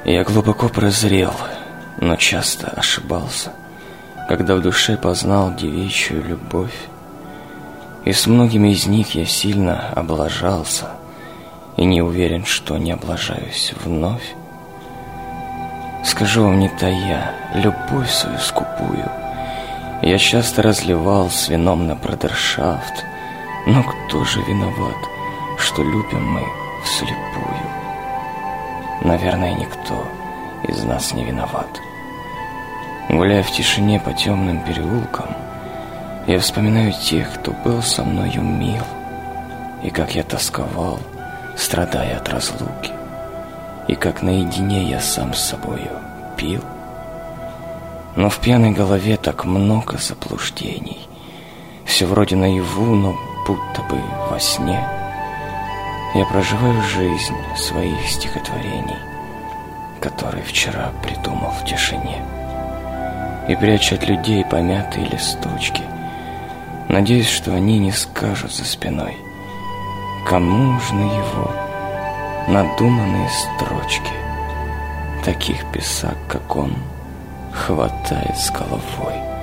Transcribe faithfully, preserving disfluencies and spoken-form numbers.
Я глубоко прозрел, но часто ошибался, когда в душе познал девичью любовь. И с многими из них я сильно облажался, и не уверен, что не облажаюсь вновь. Скажу вам не тая, любовь свою скупую я часто разливал с вином на брудершафт. Но кто же виноват, что любим мы вслепую? Наверное, никто из нас не виноват. Гуляя в тишине по темным переулкам, я вспоминаю тех, кто был со мною мил, и как я тосковал, страдая от разлуки, и как наедине я сам с собою пил. Но в пьяной голове так много заблуждений, все вроде наяву, но будто бы во сне. Я проживаю жизнь своих стихотворений, которые вчера придумал в тишине, и прячу от людей помятые листочки, надеюсь, что они не скажут за спиной, кому ж на его надуманные строчки. Таких писак, как он, хватает с головой.